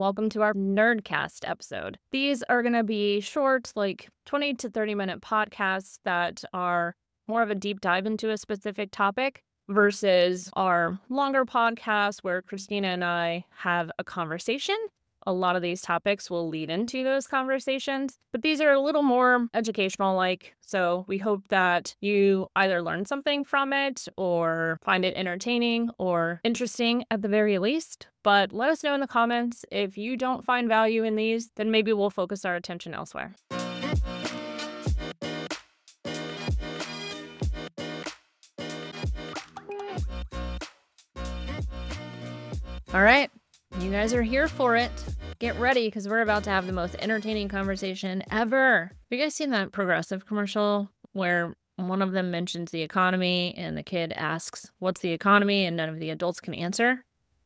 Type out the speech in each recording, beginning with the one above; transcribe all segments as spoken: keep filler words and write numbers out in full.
Welcome to our Nerdcast episode. These are going to be short, like twenty to thirty minute podcasts that are more of a deep dive into a specific topic versus our longer podcasts where Christina and I have a conversation. A lot of these topics will lead into those conversations, but these are a little more educational like, so we hope that you either learn something from it or find it entertaining or interesting at the very least. But let us know in the comments if you don't find value in these, then maybe we'll focus our attention elsewhere. All right. You guys are here for it. Get ready because we're about to have the most entertaining conversation ever. Have you guys seen that Progressive commercial where one of them mentions the economy and the kid asks, "What's the economy?" and none of the adults can answer?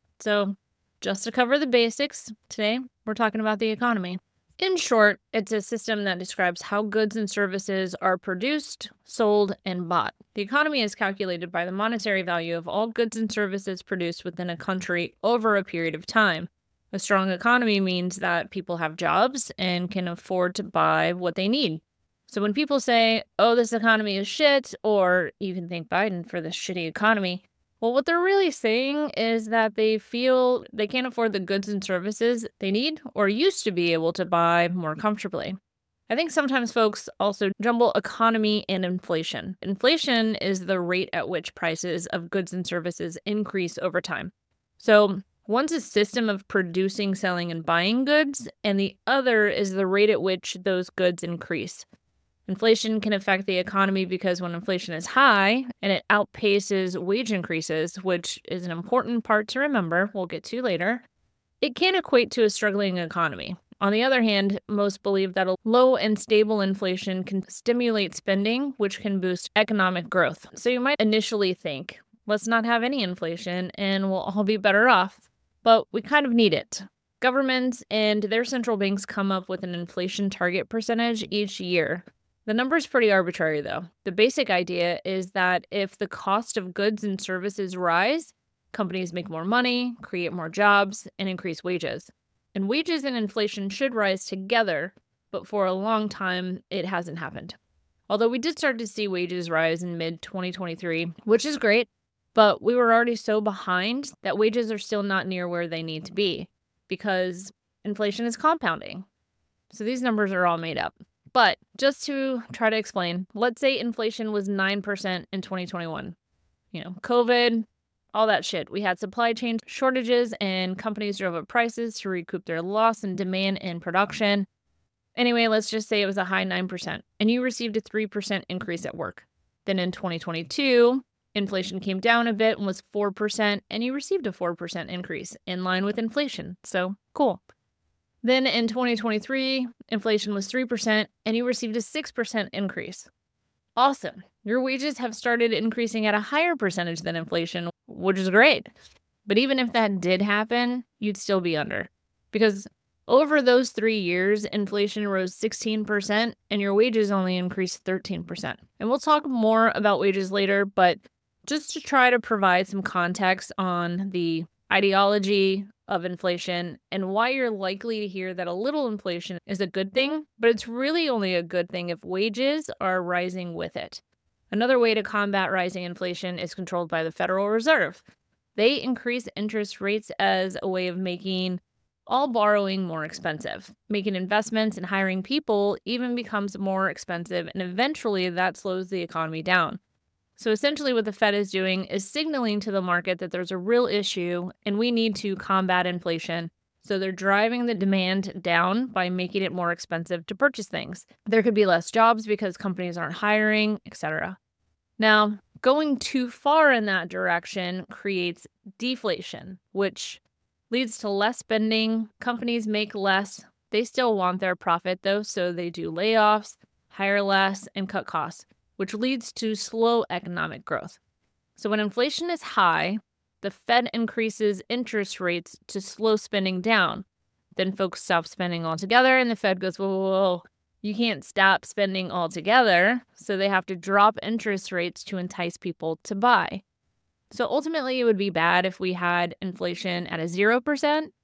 So just to cover the basics, today we're talking about the economy. In short, it's a system that describes how goods and services are produced, sold, and bought. The economy is calculated by the monetary value of all goods and services produced within a country over a period of time. A strong economy means that people have jobs and can afford to buy what they need. So when people say, "Oh, this economy is shit," or even thank Biden for this shitty economy, well, what they're really saying is that they feel they can't afford the goods and services they need or used to be able to buy more comfortably. I think sometimes folks also jumble economy and inflation. Inflation is the rate at which prices of goods and services increase over time. So one's a system of producing, selling, and buying goods, and the other is the rate at which those goods increase. Inflation can affect the economy because when inflation is high and it outpaces wage increases, which is an important part to remember, we'll get to later, it can equate to a struggling economy. On the other hand, most believe that a low and stable inflation can stimulate spending, which can boost economic growth. So you might initially think, let's not have any inflation and we'll all be better off. But we kind of need it. Governments and their central banks come up with an inflation target percentage each year. The number's pretty arbitrary, though. The basic idea is that if the cost of goods and services rise, companies make more money, create more jobs, and increase wages. And wages and inflation should rise together, but for a long time, it hasn't happened. Although we did start to see wages rise in mid twenty twenty-three, which is great, but we were already so behind that wages are still not near where they need to be because inflation is compounding. So these numbers are all made up. But just to try to explain, let's say inflation was nine percent in twenty twenty-one. You know, COVID, all that shit. We had supply chain shortages and companies drove up prices to recoup their loss in demand and production. Anyway, let's just say it was a high nine percent and you received a three percent increase at work. Then in twenty twenty-two, inflation came down a bit and was four percent and you received a four percent increase in line with inflation. So cool. Then in twenty twenty-three, inflation was three percent and you received a six percent increase. Awesome. Your wages have started increasing at a higher percentage than inflation, which is great. But even if that did happen, you'd still be under. Because over those three years, inflation rose sixteen percent and your wages only increased thirteen percent. And we'll talk more about wages later, but just to try to provide some context on the ideology of inflation and why you're likely to hear that a little inflation is a good thing, but it's really only a good thing if wages are rising with it. Another way to combat rising inflation is controlled by the Federal Reserve. They increase interest rates as a way of making all borrowing more expensive. Making investments and hiring people even becomes more expensive, and eventually that slows the economy down. So essentially what the Fed is doing is signaling to the market that there's a real issue and we need to combat inflation. So they're driving the demand down by making it more expensive to purchase things. There could be less jobs because companies aren't hiring, et cetera. Now, going too far in that direction creates deflation, which leads to less spending. Companies make less. They still want their profit though, so they do layoffs, hire less, and cut costs, which leads to slow economic growth. So when inflation is high, the Fed increases interest rates to slow spending down. Then folks stop spending altogether and the Fed goes, whoa, whoa, whoa, you can't stop spending altogether. So they have to drop interest rates to entice people to buy. So ultimately it would be bad if we had inflation at a zero percent,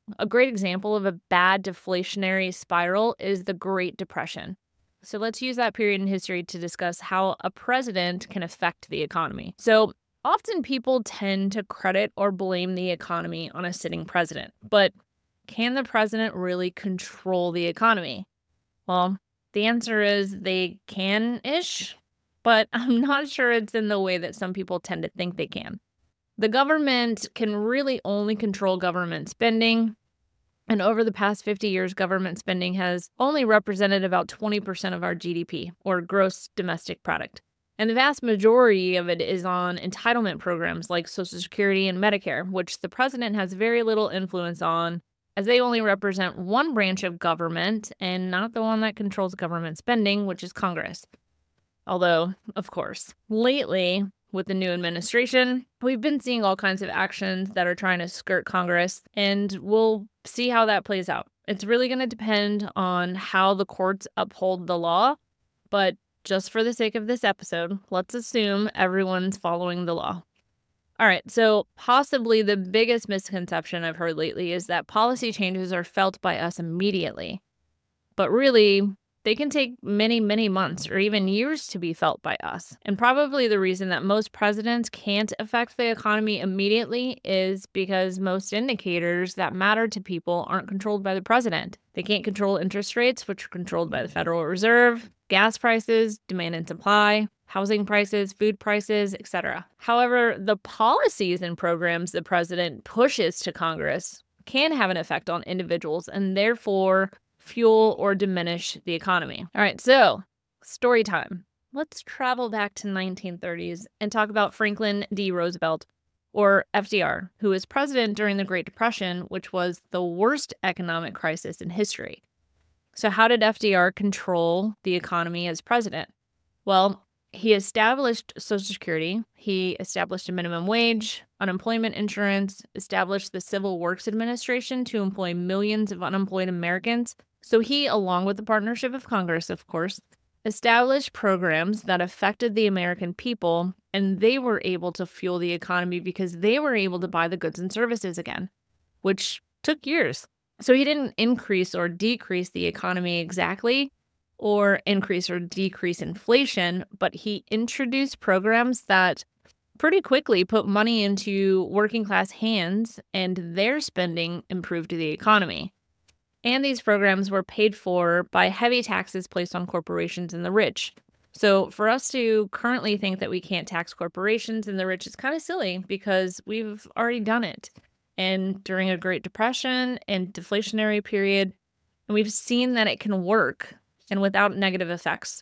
A great example of a bad deflationary spiral is the Great Depression. So let's use that period in history to discuss how a president can affect the economy. So often people tend to credit or blame the economy on a sitting president, but can the president really control the economy? Well, the answer is they can-ish, but I'm not sure it's in the way that some people tend to think they can. The government can really only control government spending. And over the past fifty years, government spending has only represented about twenty percent of our G D P, or gross domestic product. And the vast majority of it is on entitlement programs like Social Security and Medicare, which the president has very little influence on, as they only represent one branch of government and not the one that controls government spending, which is Congress. Although, of course, lately, with the new administration, we've been seeing all kinds of actions that are trying to skirt Congress, and we'll see how that plays out. It's really going to depend on how the courts uphold the law, but just for the sake of this episode, let's assume everyone's following the law. All right, so possibly the biggest misconception I've heard lately is that policy changes are felt by us immediately. But really, they can take many, many months or even years to be felt by us. And probably the reason that most presidents can't affect the economy immediately is because most indicators that matter to people aren't controlled by the president. They can't control interest rates, which are controlled by the Federal Reserve, gas prices, demand and supply, housing prices, food prices, et cetera. However, the policies and programs the president pushes to Congress can have an effect on individuals and therefore fuel or diminish the economy. All right, so story time. Let's travel back to the nineteen thirties and talk about Franklin D. Roosevelt, or F D R, who was president during the Great Depression, which was the worst economic crisis in history. So how did F D R control the economy as president? Well, he established Social Security, he established a minimum wage, unemployment insurance, established the Civil Works Administration to employ millions of unemployed Americans. So he, along with the partnership of Congress, of course, established programs that affected the American people, and they were able to fuel the economy because they were able to buy the goods and services again, which took years. So he didn't increase or decrease the economy exactly, or increase or decrease inflation, but he introduced programs that pretty quickly put money into working class hands, and their spending improved the economy. And these programs were paid for by heavy taxes placed on corporations and the rich. So for us to currently think that we can't tax corporations and the rich is kind of silly because we've already done it. And during a Great Depression and deflationary period, and we've seen that it can work and without negative effects.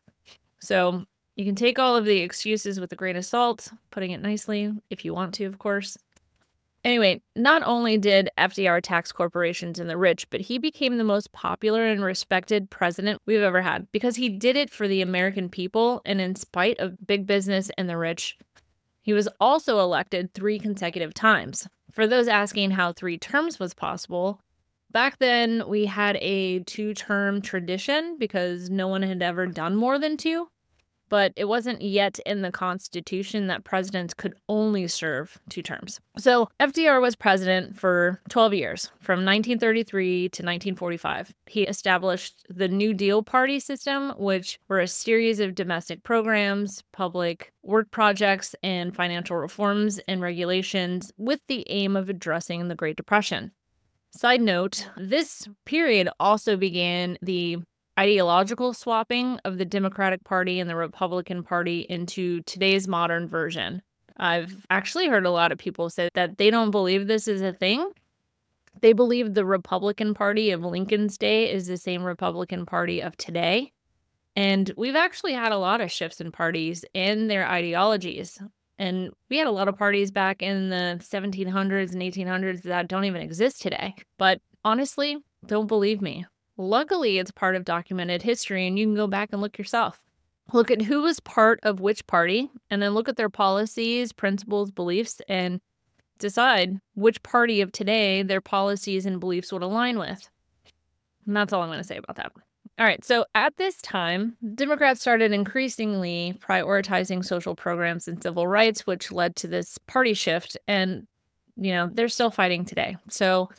So you can take all of the excuses with a grain of salt, putting it nicely, if you want to, of course. Anyway, not only did F D R tax corporations and the rich, but he became the most popular and respected president we've ever had because he did it for the American people and in spite of big business and the rich. He was also elected three consecutive times. For those asking how three terms was possible, back then we had a two-term tradition because no one had ever done more than two. But it wasn't yet in the Constitution that presidents could only serve two terms. So F D R was president for twelve years, from nineteen thirty-three to nineteen forty-five. He established the New Deal Party system, which were a series of domestic programs, public work projects, and financial reforms and regulations with the aim of addressing the Great Depression. Side note, this period also began the ideological swapping of the Democratic Party and the Republican Party into today's modern version. I've actually heard a lot of people say that they don't believe this is a thing. They believe the Republican Party of Lincoln's day is the same Republican Party of today. And we've actually had a lot of shifts in parties and their ideologies. And we had a lot of parties back in the seventeen hundreds and eighteen hundreds that don't even exist today. But honestly, don't believe me. Luckily, it's part of documented history, and you can go back and look yourself. Look at who was part of which party, and then look at their policies, principles, beliefs, and decide which party of today their policies and beliefs would align with. And that's all I'm going to say about that. All right, so at this time, Democrats started increasingly prioritizing social programs and civil rights, which led to this party shift, and, you know, they're still fighting today. So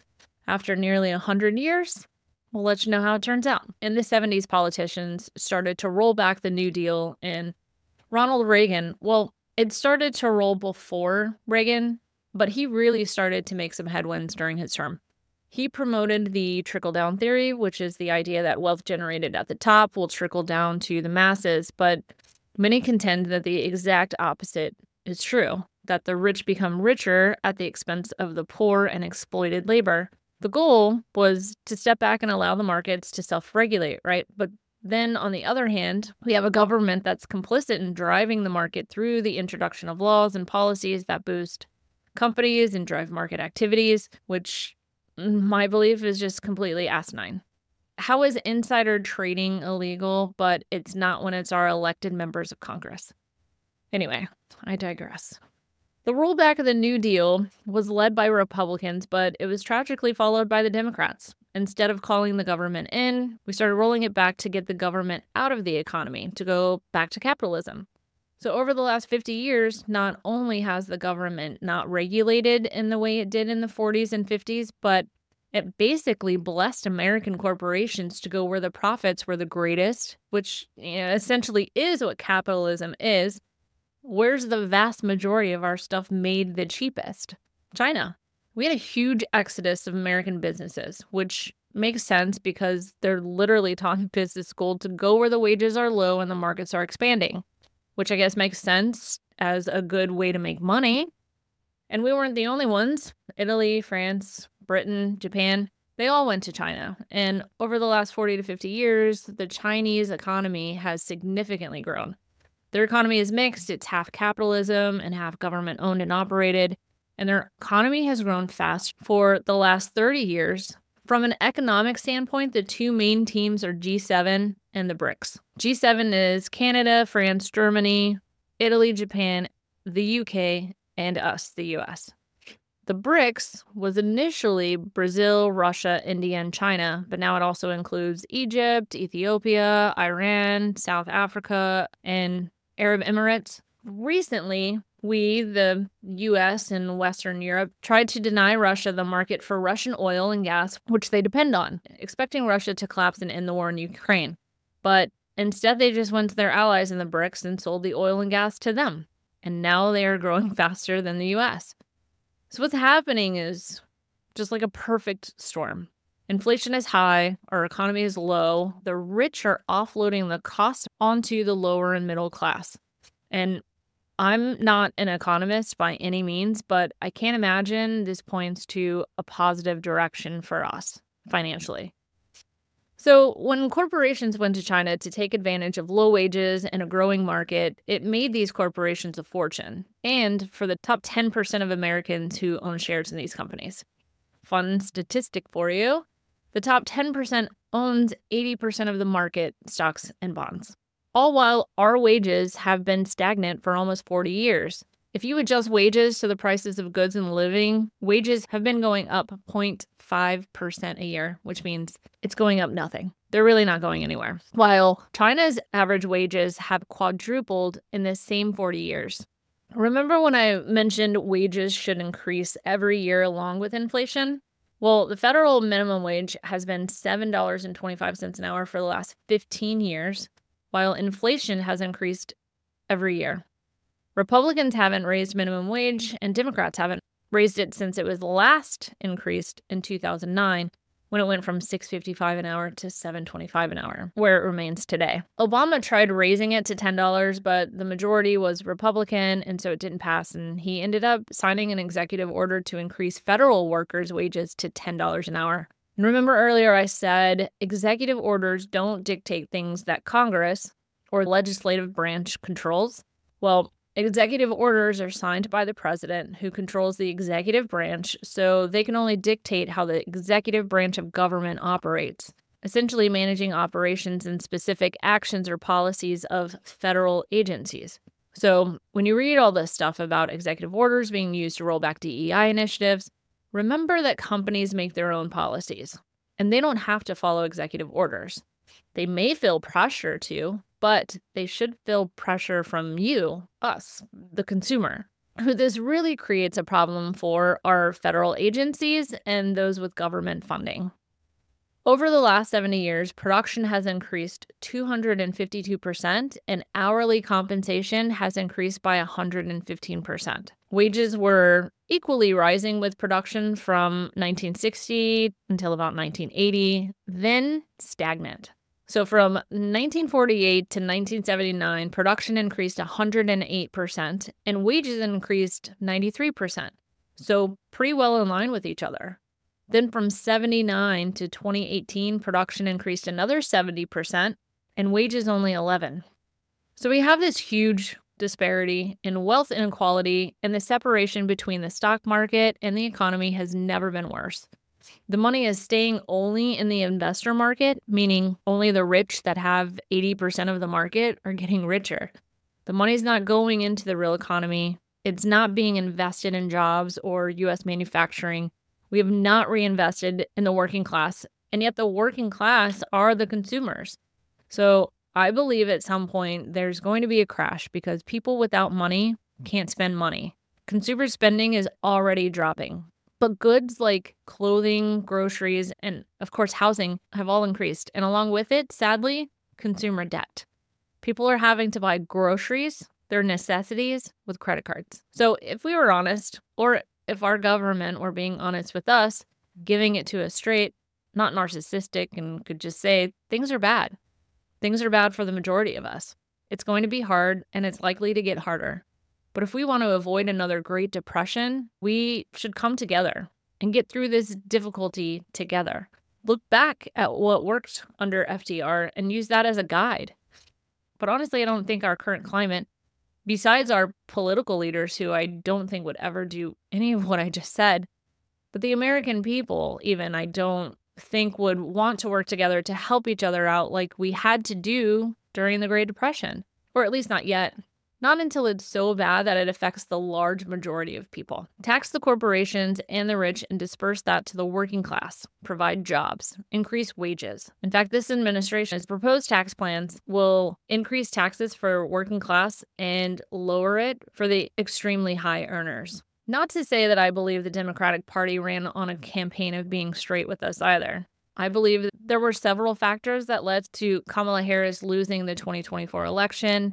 After nearly one hundred years, we'll let you know how it turns out. In the seventies, politicians started to roll back the New Deal, and Ronald Reagan, well, it started to roll before Reagan, but he really started to make some headwinds during his term. He promoted the trickle-down theory, which is the idea that wealth generated at the top will trickle down to the masses, but many contend that the exact opposite is true, that the rich become richer at the expense of the poor and exploited labor. The goal was to step back and allow the markets to self-regulate, right? But then, on the other hand, we have a government that's complicit in driving the market through the introduction of laws and policies that boost companies and drive market activities, which my belief is just completely asinine. How is insider trading illegal, but it's not when it's our elected members of Congress? Anyway, I digress. The rollback of the New Deal was led by Republicans, but it was tragically followed by the Democrats. Instead of calling the government in, we started rolling it back to get the government out of the economy, to go back to capitalism. So over the last fifty years, not only has the government not regulated in the way it did in the forties and fifties, but it basically blessed American corporations to go where the profits were the greatest, which, you know, essentially is what capitalism is. Where's the vast majority of our stuff made the cheapest? China. We had a huge exodus of American businesses, which makes sense because they're literally taught business school to go where the wages are low and the markets are expanding, which I guess makes sense as a good way to make money. And we weren't the only ones. Italy, France, Britain, Japan, they all went to China. And over the last forty to fifty years, the Chinese economy has significantly grown. Their economy is mixed. It's half capitalism and half government owned and operated. And their economy has grown fast for the last thirty years. From an economic standpoint, the two main teams are G seven and the BRICS. G seven is Canada, France, Germany, Italy, Japan, the U K, and us, the U S. The BRICS was initially Brazil, Russia, India, and China, but now it also includes Egypt, Ethiopia, Iran, South Africa, and Arab Emirates. Recently, we, the U S and Western Europe, tried to deny Russia the market for Russian oil and gas, which they depend on, expecting Russia to collapse and end the war in Ukraine. But instead, they just went to their allies in the BRICS and sold the oil and gas to them. And now they are growing faster than the U S. So what's happening is just like a perfect storm. Inflation is high, our economy is low, the rich are offloading the cost onto the lower and middle class. And I'm not an economist by any means, but I can't imagine this points to a positive direction for us financially. So when corporations went to China to take advantage of low wages and a growing market, it made these corporations a fortune. And for the top ten percent of Americans who own shares in these companies. Fun statistic for you. The top ten percent owns eighty percent of the market, stocks and bonds. All while our wages have been stagnant for almost forty years. If you adjust wages to the prices of goods and living, wages have been going up zero point five percent a year, which means it's going up nothing. They're really not going anywhere. While China's average wages have quadrupled in the same forty years. Remember when I mentioned wages should increase every year along with inflation? Well, the federal minimum wage has been seven dollars and twenty-five cents an hour for the last fifteen years, while inflation has increased every year. Republicans haven't raised minimum wage, and Democrats haven't raised it since it was last increased in two thousand nine, when it went from six dollars and fifty-five cents an hour to seven dollars and twenty-five cents an hour, where it remains today. Obama tried raising it to ten dollars, but the majority was Republican, and so it didn't pass, and he ended up signing an executive order to increase federal workers' wages to ten dollars an hour. And remember earlier I said executive orders don't dictate things that Congress or legislative branch controls? Well, executive orders are signed by the president, who controls the executive branch, so they can only dictate how the executive branch of government operates, essentially managing operations and specific actions or policies of federal agencies. So when you read all this stuff about executive orders being used to roll back D E I initiatives, remember that companies make their own policies, and they don't have to follow executive orders. They may feel pressure to, but they should feel pressure from you, us, the consumer. Who this really creates a problem for are federal agencies and those with government funding. Over the last seventy years, production has increased two hundred fifty-two percent and hourly compensation has increased by one hundred fifteen percent. Wages were equally rising with production from nineteen sixty until about nineteen eighty, then stagnant. So from nineteen forty-eight to nineteen seventy-nine, production increased one hundred eight percent and wages increased ninety-three percent. So pretty well in line with each other. Then from seventy-nine to twenty eighteen, production increased another seventy percent and wages only eleven. So we have this huge disparity in wealth inequality, and the separation between the stock market and the economy has never been worse. The money is staying only in the investor market, meaning only the rich that have eighty percent of the market are getting richer. The money's not going into the real economy. It's not being invested in jobs or U S manufacturing. We have not reinvested in the working class, and yet the working class are the consumers. So I believe at some point there's going to be a crash because people without money can't spend money. Consumer spending is already dropping. But goods like clothing, groceries, and of course housing have all increased. And along with it, sadly, consumer debt. People are having to buy groceries, their necessities, with credit cards. So if we were honest, or if our government were being honest with us, giving it to us straight, not narcissistic, and could just say, things are bad. Things are bad for the majority of us. It's going to be hard, and it's likely to get harder. But if we want to avoid another Great Depression, we should come together and get through this difficulty together. Look back at what worked under F D R and use that as a guide. But honestly, I don't think our current climate, besides our political leaders who I don't think would ever do any of what I just said, but the American people even, I don't think would want to work together to help each other out like we had to do during the Great Depression. Or at least not yet. Not until it's so bad that it affects the large majority of people. Tax the corporations and the rich and disperse that to the working class. Provide jobs. Increase wages. In fact, this administration's proposed tax plans will increase taxes for working class and lower it for the extremely high earners. Not to say that I believe the Democratic Party ran on a campaign of being straight with us either. I believe that there were several factors that led to Kamala Harris losing the twenty twenty-four election.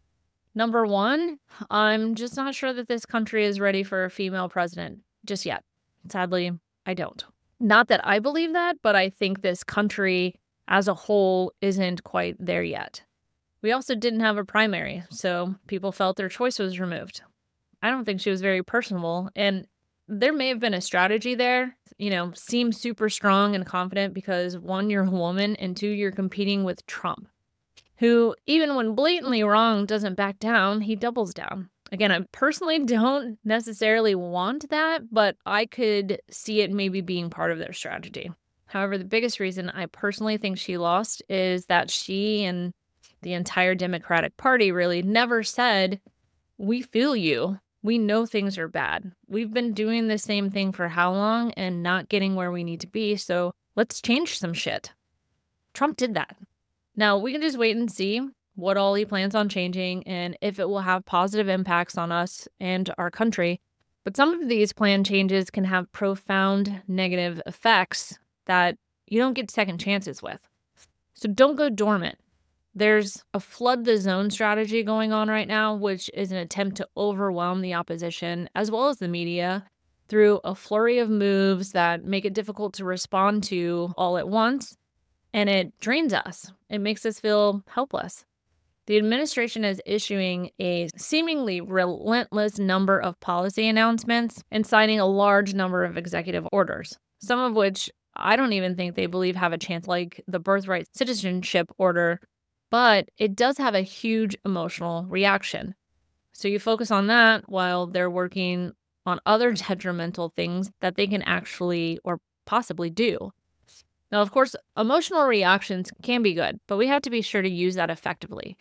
Number one, I'm just not sure that this country is ready for a female president just yet. Sadly, I don't. Not that I believe that, but I think this country as a whole isn't quite there yet. We also didn't have a primary, so people felt their choice was removed. I don't think she was very personable, and there may have been a strategy there, you know, seem super strong and confident because one, you're a woman, and two, you're competing with Trump, who, even when blatantly wrong, doesn't back down, he doubles down. Again, I personally don't necessarily want that, but I could see it maybe being part of their strategy. However, the biggest reason I personally think she lost is that she and the entire Democratic Party really never said, we feel you. We know things are bad. We've been doing the same thing for how long and not getting where we need to be, so let's change some shit. Trump did that. Now, we can just wait and see what all he plans on changing and if it will have positive impacts on us and our country. But some of these planned changes can have profound negative effects that you don't get second chances with. So don't go dormant. There's a flood the zone strategy going on right now, which is an attempt to overwhelm the opposition as well as the media through a flurry of moves that make it difficult to respond to all at once. And it drains us. It makes us feel helpless. The administration is issuing a seemingly relentless number of policy announcements and signing a large number of executive orders, some of which I don't even think they believe have a chance, like the birthright citizenship order, but it does have a huge emotional reaction. So you focus on that while they're working on other detrimental things that they can actually or possibly do. Now, of course, emotional reactions can be good, but we have to be sure to use that effectively.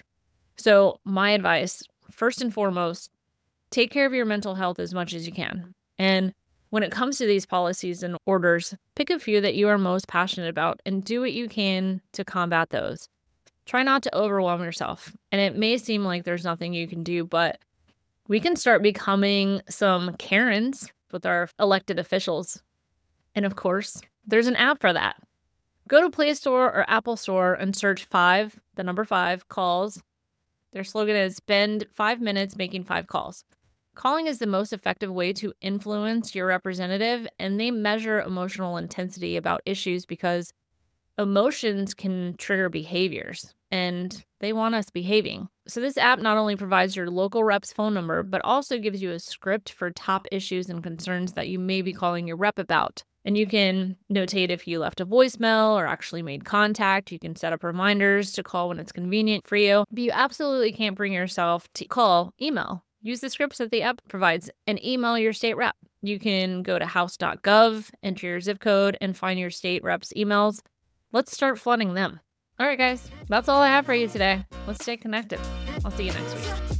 So my advice, first and foremost, take care of your mental health as much as you can. And when it comes to these policies and orders, pick a few that you are most passionate about and do what you can to combat those. Try not to overwhelm yourself. And it may seem like there's nothing you can do, but We can start becoming some Karens with our elected officials. And of course, there's an app for that. Go to Play Store or Apple Store and search five, the number five, calls. Their slogan is spend five minutes making five calls. Calling is the most effective way to influence your representative, and they measure emotional intensity about issues because emotions can trigger behaviors, and they want us behaving. So this app not only provides your local rep's phone number, but also gives you a script for top issues and concerns that you may be calling your rep about. And you can notate if you left a voicemail or actually made contact. You can set up reminders to call when it's convenient for you. But you absolutely can't bring yourself to call email. Use the scripts that the app provides and email your state rep. You can go to house dot gov, enter your zip code, and find your state rep's emails. Let's start flooding them. All right, guys, that's all I have for you today. Let's stay connected. I'll see you next week.